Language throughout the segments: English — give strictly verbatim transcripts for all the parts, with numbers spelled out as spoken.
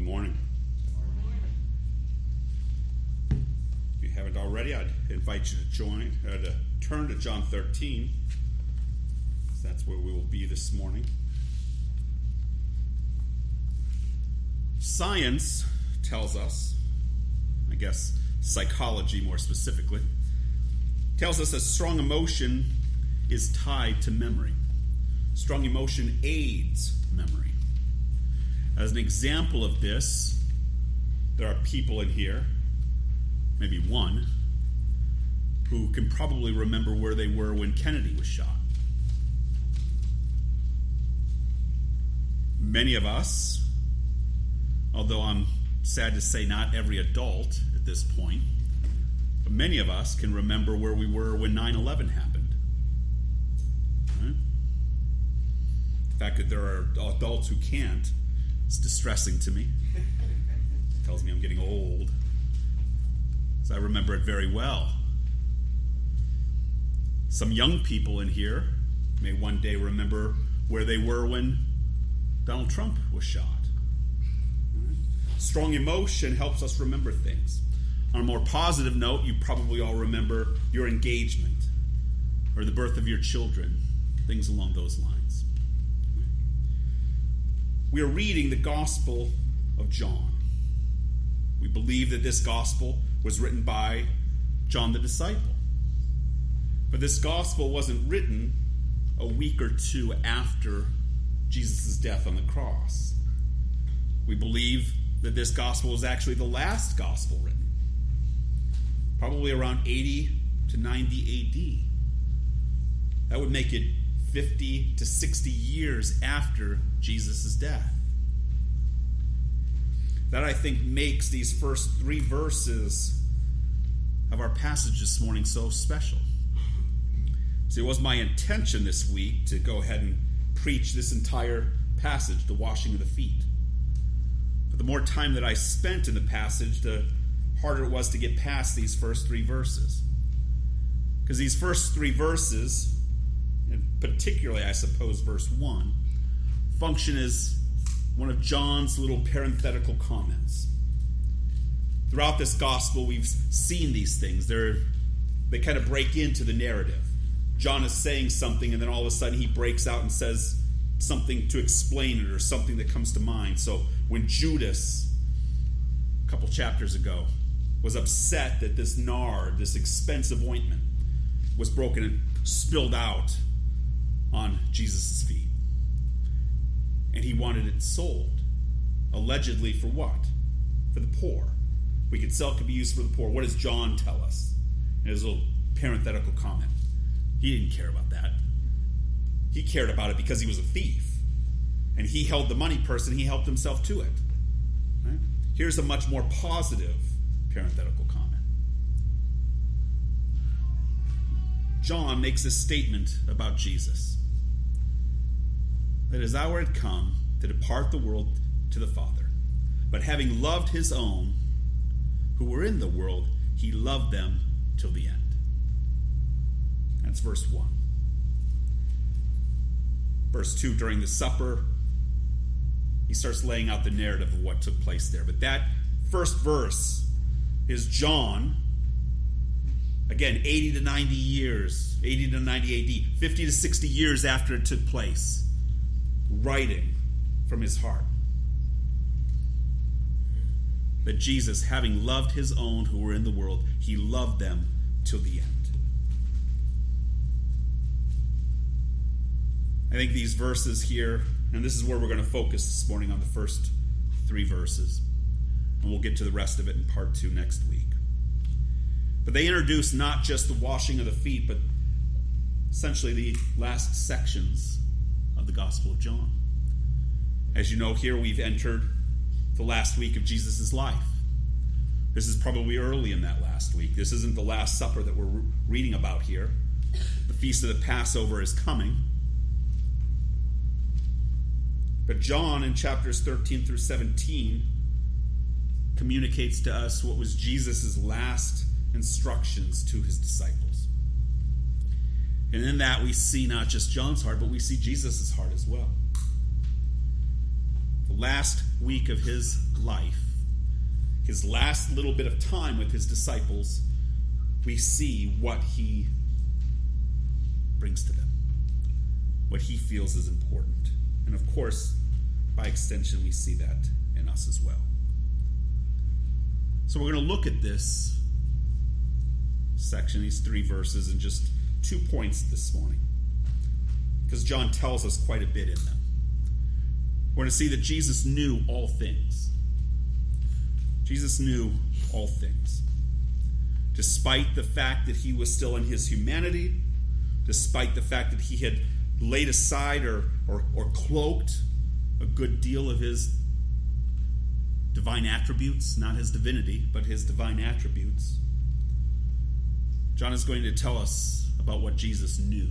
morning. If you haven't already, I'd invite you to join, uh, to turn to John thirteen. That's where we will be this morning. Science tells us, I guess psychology more specifically, tells us that strong emotion is tied to memory. Strong emotion aids memory. As an example of this, there are people in here, maybe one, who can probably remember where they were when Kennedy was shot. Many of us, although I'm sad to say not every adult at this point, but many of us can remember where we were when nine eleven happened. Right? The fact that there are adults who can't, it's distressing to me. It tells me I'm getting old. So I remember it very well. Some young people in here may one day remember where they were when Donald Trump was shot. Strong emotion helps us remember things. On a more positive note, you probably all remember your engagement or the birth of your children, things along those lines. We are reading the Gospel of John. We believe that this Gospel was written by John the disciple. But this Gospel wasn't written a week or two after Jesus' death on the cross. We believe that this Gospel was actually the last Gospel written, probably around eighty to ninety A D. That would make it fifty to sixty years after Jesus' death. That, I think, makes these first three verses of our passage this morning so special. See, it was my intention this week to go ahead and preach this entire passage, the washing of the feet. But the more time that I spent in the passage, the harder it was to get past these first three verses. Because these first three verses, and particularly, I suppose, verse one, function as one of John's little parenthetical comments. Throughout this gospel, we've seen these things. They're, they kind of break into the narrative. John is saying something, and then all of a sudden he breaks out and says something to explain it, or something that comes to mind. So when Judas, a couple chapters ago, was upset that this nard, this expensive ointment, was broken and spilled out on Jesus' feet. And he wanted it sold. Allegedly for what? For the poor. We could sell it, could be used for the poor. What does John tell us? In his little parenthetical comment. He didn't care about that. He cared about it because he was a thief. And he held the money purse and he helped himself to it. Right? Here's a much more positive parenthetical comment. John makes a statement about Jesus. That his hour had come to depart the world to the Father. But having loved his own, who were in the world, he loved them till the end. That's verse one. Verse two, during the supper, he starts laying out the narrative of what took place there. But that first verse is John, again, eighty to ninety years, eighty to ninety A D, fifty to sixty years after it took place, writing from his heart that Jesus, having loved his own who were in the world, he loved them till the end. I think these verses here, and this is where we're going to focus this morning, on the first three verses, and we'll get to the rest of it in part two next week. But they introduce not just the washing of the feet, but essentially the last sections of the Gospel of John. As you know, here we've entered the last week of Jesus' life. This is probably early in that last week. This isn't the Last Supper that we're reading about here. The Feast of the Passover is coming. But John, in chapters thirteen through seventeen, communicates to us what was Jesus' last instructions to his disciples. And in that we see not just John's heart, but we see Jesus' heart as well. the last week of his life, his last little bit of time with his disciples, we see what he brings to them, what he feels is important. And of course, by extension, we see that in us as well. So we're going to look at this section, these three verses, in just two points this morning, because John tells us quite a bit in them. We're going to see that Jesus knew all things. Jesus knew all things. Despite the fact that he was still in his humanity, despite the fact that he had laid aside or, or, or cloaked a good deal of his divine attributes, not his divinity, but his divine attributes, John is going to tell us about what Jesus knew.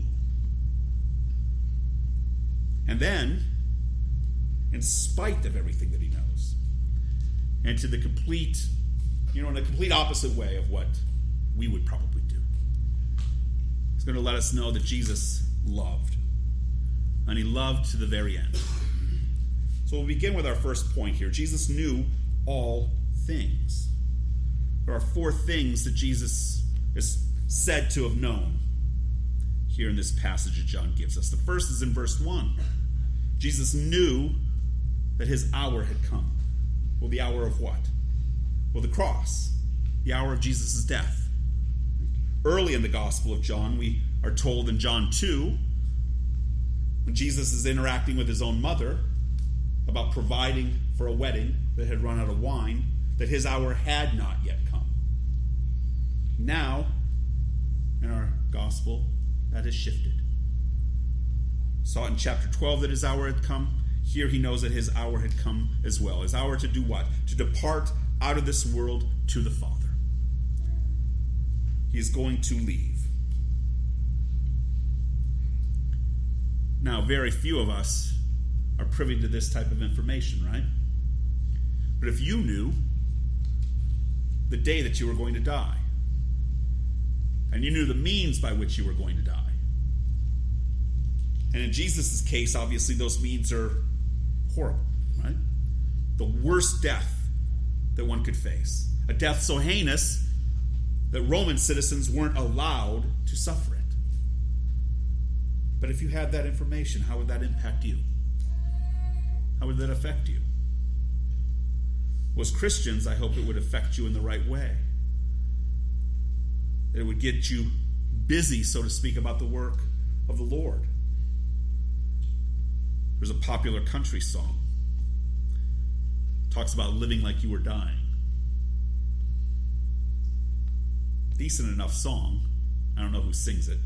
And then, in spite of everything that he knows, and to the complete, you know, in a complete opposite way of what we would probably do, he's going to let us know that Jesus loved. And he loved to the very end. So we'll begin with our first point here. Jesus knew all things. There are four things that Jesus is said to have known here in this passage that John gives us. The first is in verse one. Jesus knew that his hour had come. Well, the hour of what? Well, the cross. The hour of Jesus' death. Early in the Gospel of John, we are told in John two, when Jesus is interacting with his own mother about providing for a wedding that had run out of wine, that his hour had not yet come. Now, in our Gospel, that has shifted. Saw it in chapter twelve that his hour had come. Here he knows that his hour had come as well. His hour to do what? To depart out of this world to the Father. He is going to leave. Now, very few of us are privy to this type of information, right? But if you knew the day that you were going to die, and you knew the means by which you were going to die, and in Jesus' case, obviously, those means are horrible, right? The worst death that one could face. A death so heinous that Roman citizens weren't allowed to suffer it. But if you had that information, how would that impact you? How would that affect you? Well, as Christians, I hope it would affect you in the right way. That it would get you busy, so to speak, about the work of the Lord. There's a popular country song. It talks about living like you were dying. Decent enough song. I don't know who sings it.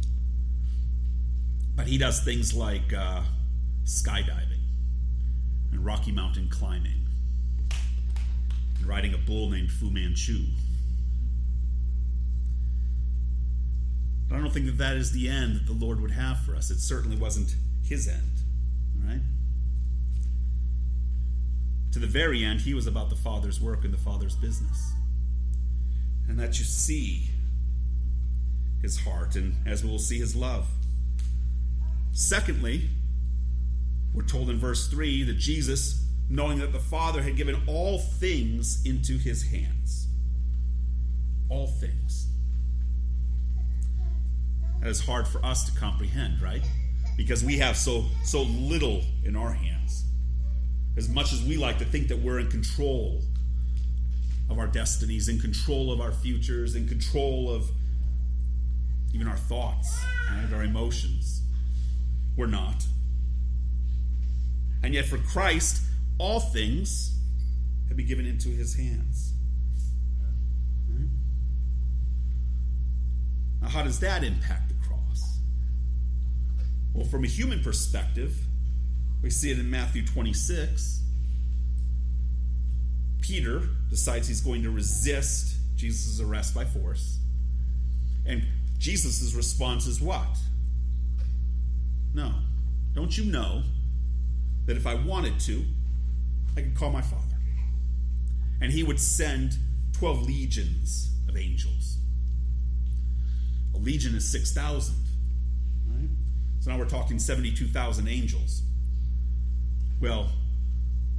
But he does things like uh, skydiving and Rocky Mountain climbing and riding a bull named Fu Manchu. But I don't think that that is the end that the Lord would have for us. It certainly wasn't his end. Right? To the very end, he was about the Father's work and the Father's business. And that you see his heart, and as we will see, his love. Secondly, we're told in verse three that Jesus, knowing that the Father had given all things into his hands. All things. That is hard for us to comprehend, right? Because we have so so little in our hands. As much as we like to think that we're in control of our destinies, in control of our futures, in control of even our thoughts and our emotions, we're not. And yet for Christ, all things have been given into his hands. Right? Now, how does that impact the cross? Well, from a human perspective, we see it in Matthew twenty-six. Peter decides he's going to resist Jesus' arrest by force. And Jesus' response is what? No. Don't you know that if I wanted to, I could call my Father? And he would send twelve legions of angels. A legion is six thousand. Right? So now we're talking seventy-two thousand angels. Well,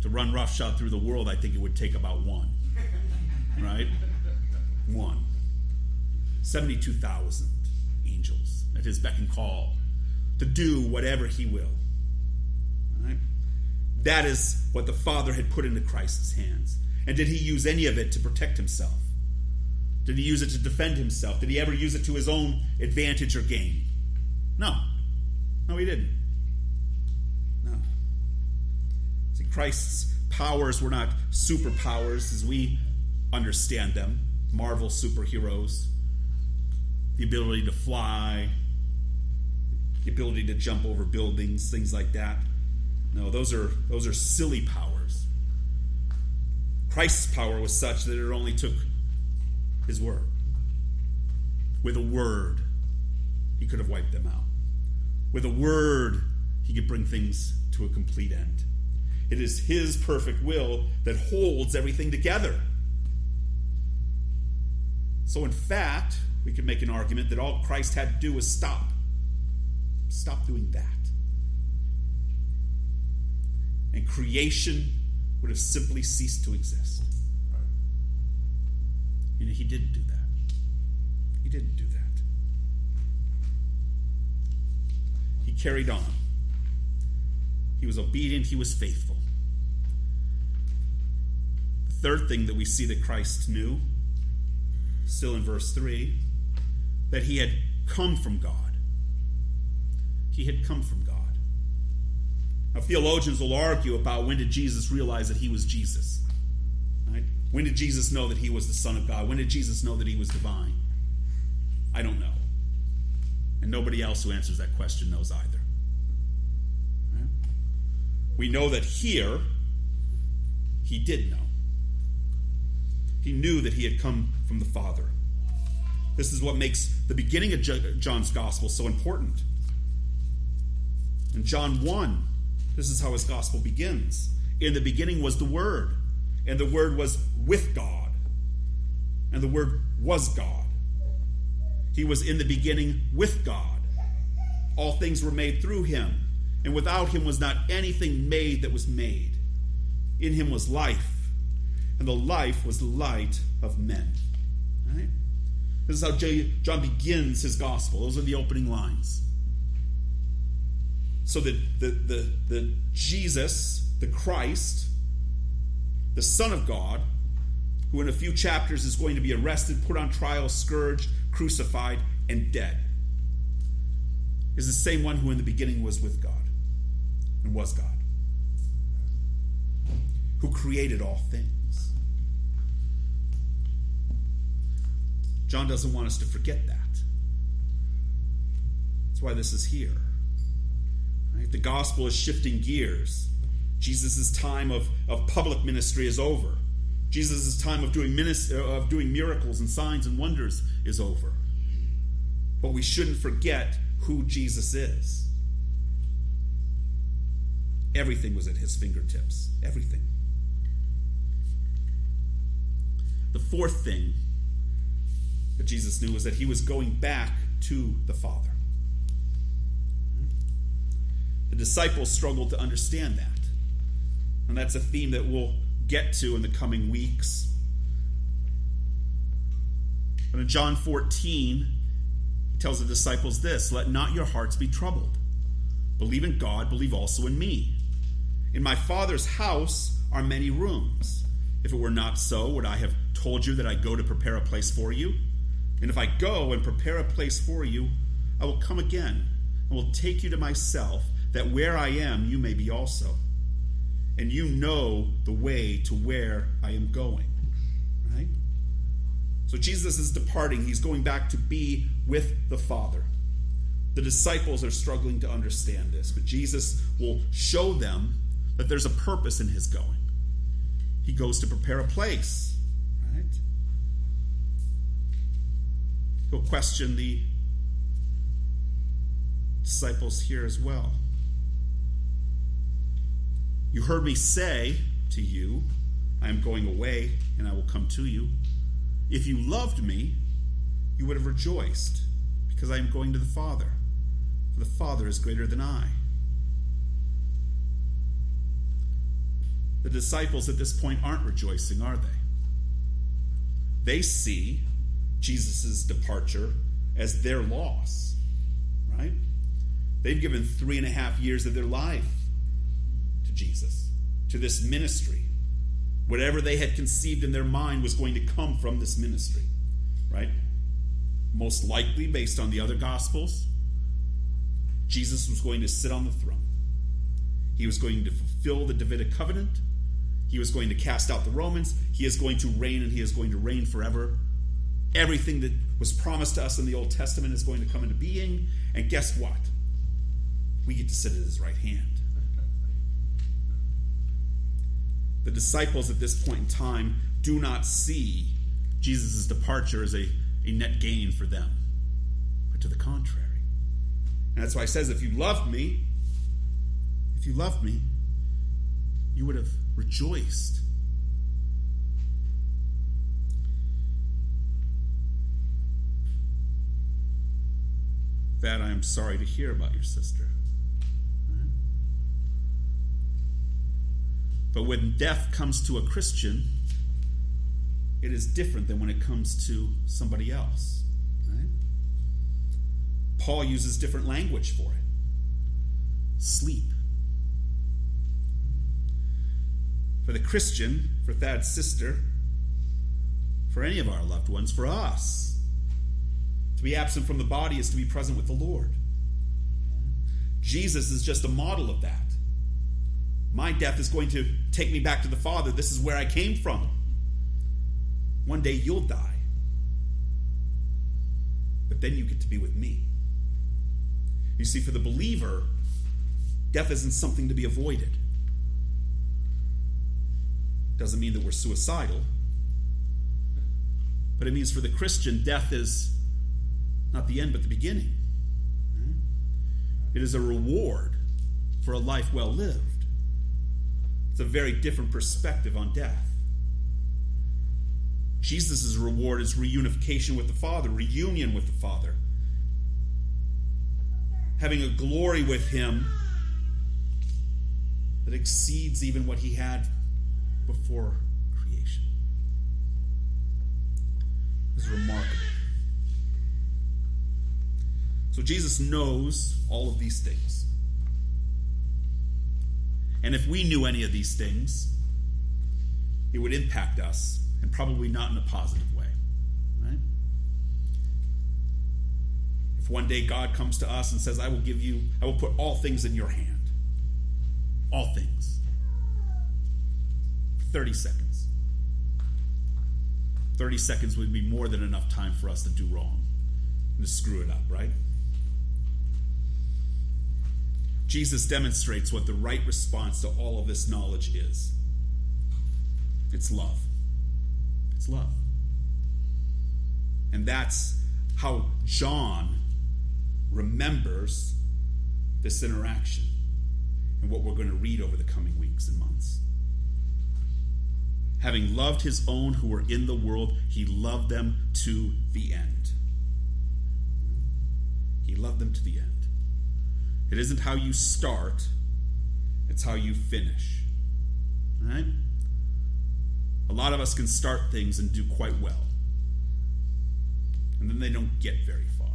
to run roughshod through the world, I think it would take about one. Right? One. seventy-two thousand angels at his beck and call to do whatever he will. Right? That is what the Father had put into Christ's hands. And did he use any of it to protect himself? Did he use it to defend himself? Did he ever use it to his own advantage or gain? No. No, he didn't. No. See, Christ's powers were not superpowers as we understand them. Marvel superheroes. The ability to fly. The ability to jump over buildings, things like that. No, those are those are silly powers. Christ's power was such that it only took his word. With a word, he could have wiped them out. With a word, he could bring things to a complete end. It is his perfect will that holds everything together. So in fact, we can make an argument that all Christ had to do was stop. Stop doing that. And creation would have simply ceased to exist. And he didn't do that. He didn't do that. He carried on. He was obedient. He was faithful. The third thing that we see that Christ knew, still in verse three, that he had come from God. He had come from God. Now, theologians will argue about when did Jesus realize that he was Jesus. Right? When did Jesus know that he was the Son of God? When did Jesus know that he was divine? I don't know. And nobody else who answers that question knows either. Right? We know that here, he did know. He knew that he had come from the Father. This is what makes the beginning of John's Gospel so important. In John one, this is how his Gospel begins. In the beginning was the Word, and the Word was with God, and the Word was God. He was in the beginning with God. All things were made through him, and without him was not anything made that was made. In him was life, and the life was the light of men. Right? This is how John begins his Gospel. Those are the opening lines. So the, the, the, the Jesus, the Christ, the Son of God, who in a few chapters is going to be arrested, put on trial, scourged, crucified, and dead, is the same one who in the beginning was with God and was God, who created all things. John doesn't want us to forget that. That's why this is here. Right? The gospel is shifting gears. Jesus' time of, of public ministry is over. Jesus' time of doing, ministry, of doing miracles and signs and wonders is over. But we shouldn't forget who Jesus is. Everything was at his fingertips. Everything. The fourth thing that Jesus knew was that he was going back to the Father. The disciples struggled to understand that. And that's a theme that we'll get to in the coming weeks. But in John fourteen, he tells the disciples this: let not your hearts be troubled. Believe in God, believe also in me. In my Father's house are many rooms. If it were not so, would I have told you that I go to prepare a place for you? And if I go and prepare a place for you, I will come again and will take you to myself, that where I am, you may be also. And you know the way to where I am going. Right? So Jesus is departing. He's going back to be with the Father. The disciples are struggling to understand this, but Jesus will show them that there's a purpose in his going. He goes to prepare a place. Right? He'll question the disciples here as well. You heard me say to you, I am going away and I will come to you. If you loved me, you would have rejoiced, because I am going to the Father, for the Father is greater than I. The disciples at this point aren't rejoicing, are they? They see Jesus' departure as their loss, right? They've given three and a half years of their life to Jesus, to this ministry. Whatever they had conceived in their mind was going to come from this ministry, right? Most likely, based on the other Gospels, Jesus was going to sit on the throne. He was going to fulfill the Davidic covenant. He was going to cast out the Romans. He is going to reign, and he is going to reign forever. Everything that was promised to us in the Old Testament is going to come into being. And guess what? We get to sit at his right hand. The disciples at this point in time do not see Jesus' departure as a, a net gain for them, but to the contrary. And that's why he says, if you loved me, if you loved me, you would have rejoiced. That I am sorry to hear about your sister. Right? But when death comes to a Christian, it is different than when it comes to somebody else. Right? Paul uses different language for it. Sleep. For the Christian, for Thad's sister, for any of our loved ones, for us, to be absent from the body is to be present with the Lord. Jesus is just a model of that. My death is going to take me back to the Father. This is where I came from. One day you'll die. But then you get to be with me. You see, for the believer, death isn't something to be avoided. Doesn't mean that we're suicidal. But it means for the Christian, death is not the end, but the beginning. It is a reward for a life well lived. It's a very different perspective on death. Jesus' reward is reunification with the Father, reunion with the Father. Having a glory with him that exceeds even what he had before creation. This is remarkable. So Jesus knows all of these things. And if we knew any of these things, it would impact us, and probably not in a positive way. Right? If one day God comes to us and says, I will give you, I will put all things in your hand. All things. thirty seconds. thirty seconds would be more than enough time for us to do wrong and to screw it up, right? Jesus demonstrates what the right response to all of this knowledge is. It's love. It's love. And that's how John remembers this interaction and what we're going to read over the coming weeks and months. Having loved his own who were in the world, he loved them to the end. He loved them to the end. It isn't how you start, it's how you finish. All right? A lot of us can start things and do quite well. And then they don't get very far.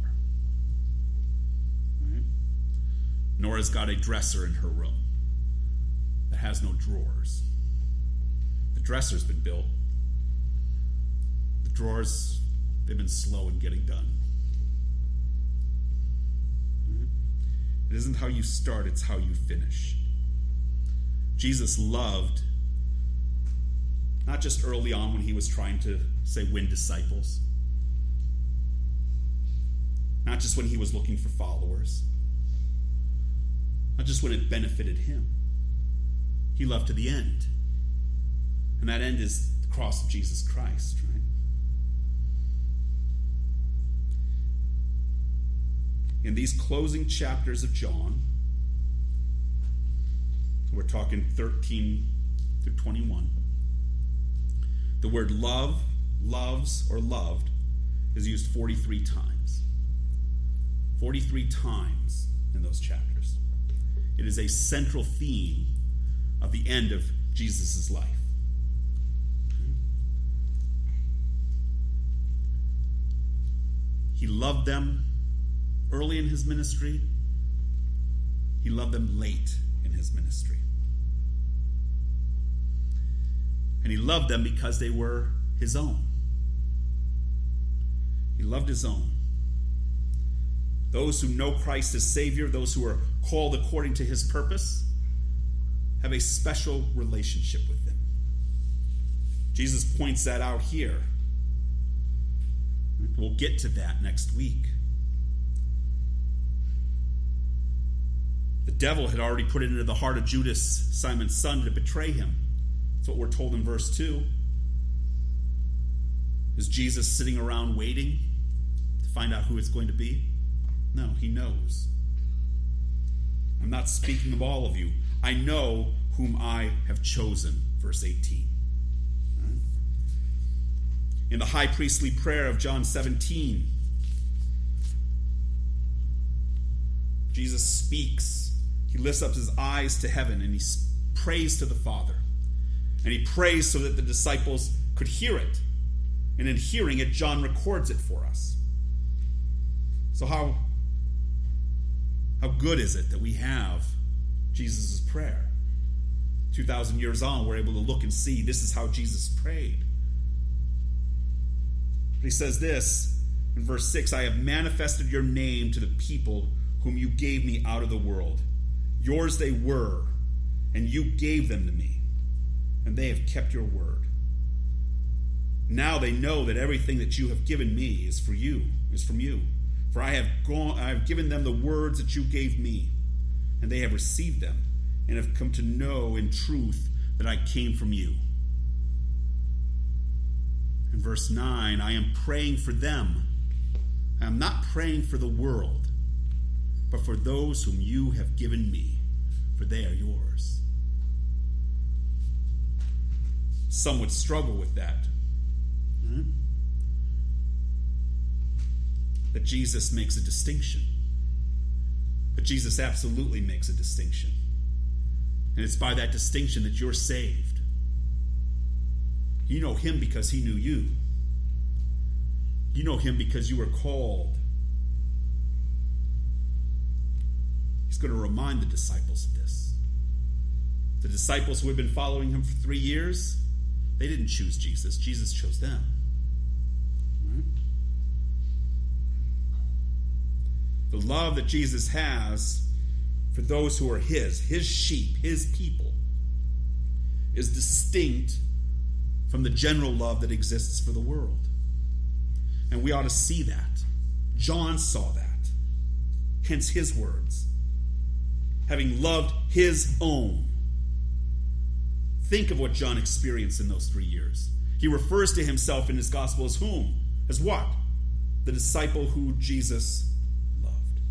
All right? Nora's got a dresser in her room that has no drawers. The dresser's been built. The drawers, they've been slow in getting done. It isn't how you start, it's how you finish. Jesus loved, not just early on when he was trying to, say, win disciples. Not just when he was looking for followers. Not just when it benefited him. He loved to the end. And that end is the cross of Jesus Christ, right? In these closing chapters of John, we're talking thirteen through twenty-one, the word love, loves, or loved is used forty-three times. forty-three times in those chapters. It is a central theme of the end of Jesus' life. He loved them early in his ministry. He loved them late in his ministry. And he loved them because they were his own. He loved his own. Those who know Christ as Savior, those who are called according to his purpose, have a special relationship with him. Jesus points that out here. We'll get to that next week. The devil had already put it into the heart of Judas, Simon's son, to betray him. That's what we're told in verse two. Is Jesus sitting around waiting to find out who it's going to be? No, he knows. I'm not speaking of all of you. I know whom I have chosen. Verse eighteen. Right? In the high priestly prayer of John seventeen, Jesus speaks. He lifts up his eyes to heaven and he prays to the Father. And he prays so that the disciples could hear it. And in hearing it, John records it for us. So how, how good is it that we have Jesus' prayer? two thousand years on, we're able to look and see this is how Jesus prayed. But he says this in verse six, I have manifested your name to the people whom you gave me out of the world. Yours they were, and you gave them to me, and they have kept your word. Now they know that everything that you have given me is for you, is from you. For I have gone, I have given them the words that you gave me, and they have received them, and have come to know in truth that I came from you. In verse nine, I am praying for them. I am not praying for the world, but for those whom you have given me, for they are yours. Some would struggle with that. Right? That Jesus makes a distinction. But Jesus absolutely makes a distinction. And it's by that distinction that you're saved. You know him because he knew you. You know him because you were called. He's going to remind the disciples of this. The disciples who had been following him for three years, they didn't choose Jesus. Jesus chose them. Right? The love that Jesus has for those who are his, his sheep, his people, is distinct from the general love that exists for the world. And we ought to see that. John saw that. Hence his words. Having loved his own. Think of what John experienced in those three years. He refers to himself in his gospel as whom? As what? The disciple who Jesus loved.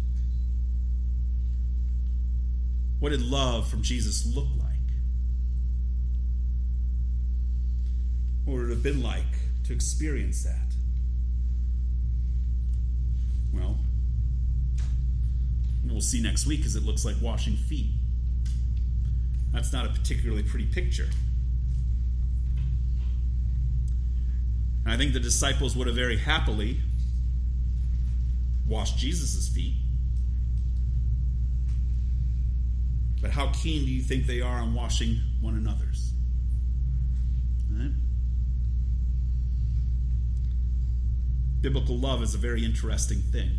What did love from Jesus look like? What would it have been like to experience that? Well, we'll see next week because it looks like washing feet. That's not a particularly pretty picture. And I think the disciples would have very happily washed Jesus' feet. But how keen do you think they are on washing one another's? Right? Biblical love is a very interesting thing.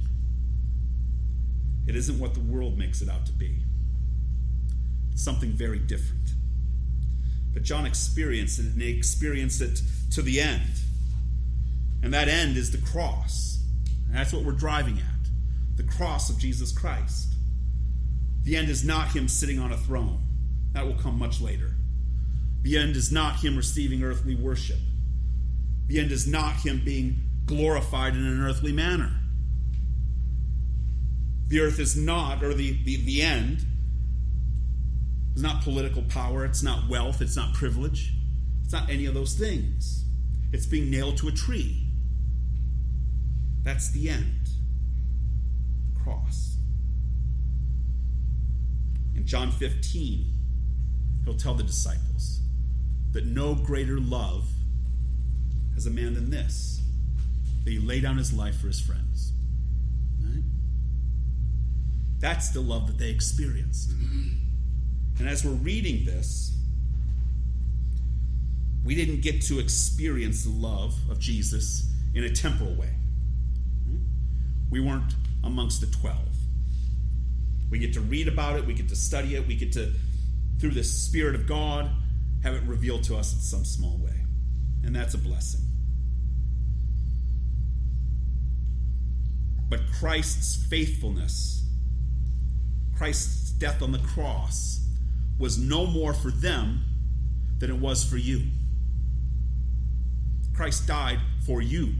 It isn't what the world makes it out to be. It's something very different. But John experienced it, and he experienced it to the end. And that end is the cross. And that's what we're driving at. The cross of Jesus Christ. The end is not him sitting on a throne. That will come much later. The end is not him receiving earthly worship. The end is not him being glorified in an earthly manner. The earth is not, or the, the, the end, is not political power, it's not wealth, it's not privilege, it's not any of those things. It's being nailed to a tree. That's the end. The cross. In John fifteen, he'll tell the disciples, that no greater love has a man than this, that he lay down his life for his friends. Right? That's the love that they experienced. And as we're reading this, we didn't get to experience the love of Jesus in a temporal way. Right? We weren't amongst the twelve. We get to read about it, we get to study it, we get to, through the Spirit of God, have it revealed to us in some small way. And that's a blessing. But Christ's faithfulness, Christ's death on the cross, was no more for them than it was for you. Christ died for you.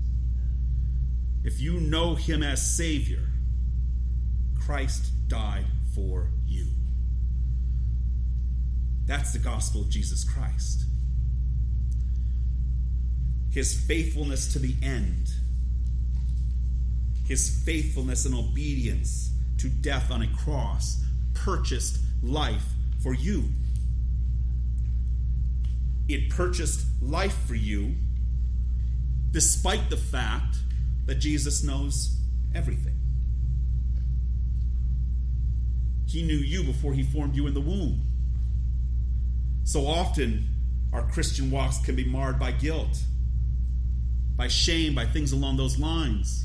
If you know him as Savior, Christ died for you. That's the gospel of Jesus Christ. His faithfulness to the end. His faithfulness and obedience to death on a cross purchased life for you. It purchased life for you despite the fact that Jesus knows everything. He knew you before he formed you in the womb. So often, our Christian walks can be marred by guilt, by shame, by things along those lines.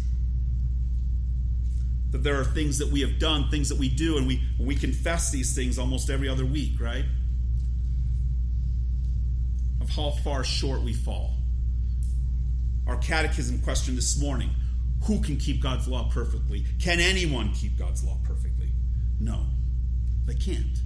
That there are things that we have done, things that we do, and we, we confess these things almost every other week, right? Of how far short we fall. Our catechism question this morning: who can keep God's law perfectly? Can anyone keep God's law perfectly? No, they can't.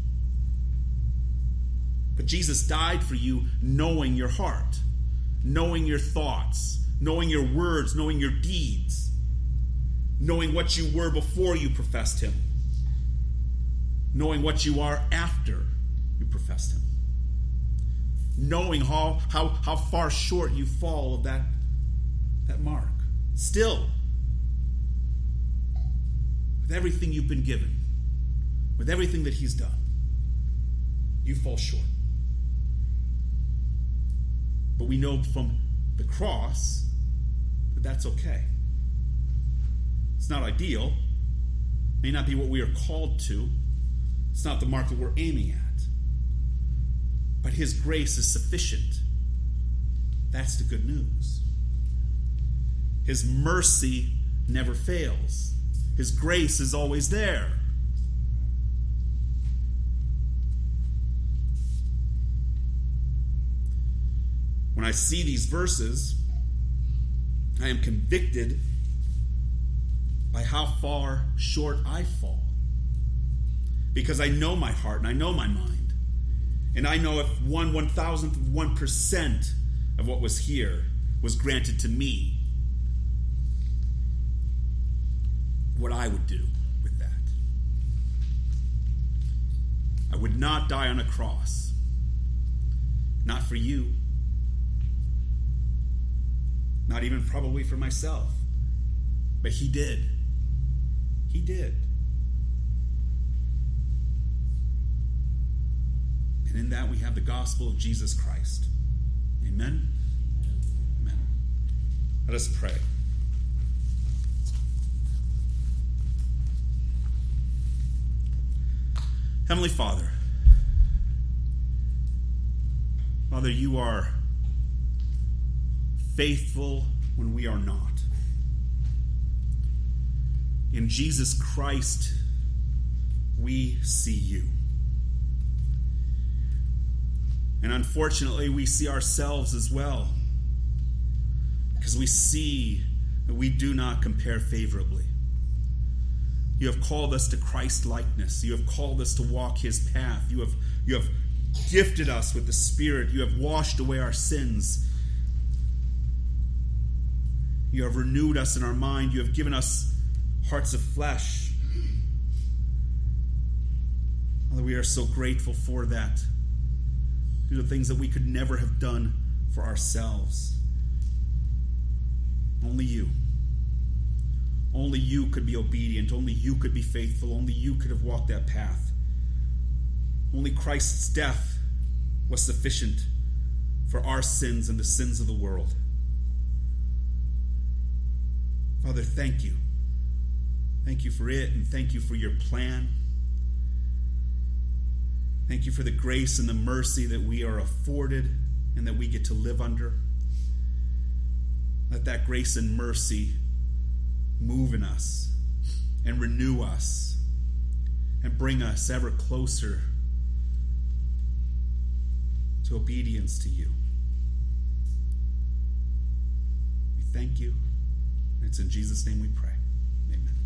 But Jesus died for you knowing your heart, knowing your thoughts, knowing your words, knowing your deeds, knowing what you were before you professed him, knowing what you are after you professed him, knowing how, how, how far short you fall of that, that mark. Still, with everything you've been given, with everything that he's done, you fall short. But we know from the cross that that's okay. It's not ideal. It may not be what we are called to. It's not the mark that we're aiming at. But his grace is sufficient. That's the good news. His mercy never fails. His grace is always there. When I see these verses, I am convicted by how far short I fall. Because I know my heart and I know my mind. And I know if one one thousandth of one percent of what was here was granted to me, what I would do with that. I would not die on a cross. Not for you. Not even probably for myself. But he did. He did. And in that we have the gospel of Jesus Christ. Amen? Amen. Let us pray. Heavenly Father, Father, you are faithful when we are not. In Jesus Christ, we see you. And unfortunately, we see ourselves as well, because we see that we do not compare favorably. You have called us to Christ-likeness. You have called us to walk his path. You have, you have gifted us with the Spirit. You have washed away our sins. You have renewed us in our mind. You have given us hearts of flesh. Father, we are so grateful for that. These are things that we could never have done for ourselves. Only you. Only you could be obedient. Only you could be faithful. Only you could have walked that path. Only Christ's death was sufficient for our sins and the sins of the world. Father, thank you. Thank you for it, and thank you for your plan. Thank you for the grace and the mercy that we are afforded and that we get to live under. Let that grace and mercy move in us and renew us and bring us ever closer to obedience to you. We thank you. It's in Jesus' name we pray. Amen.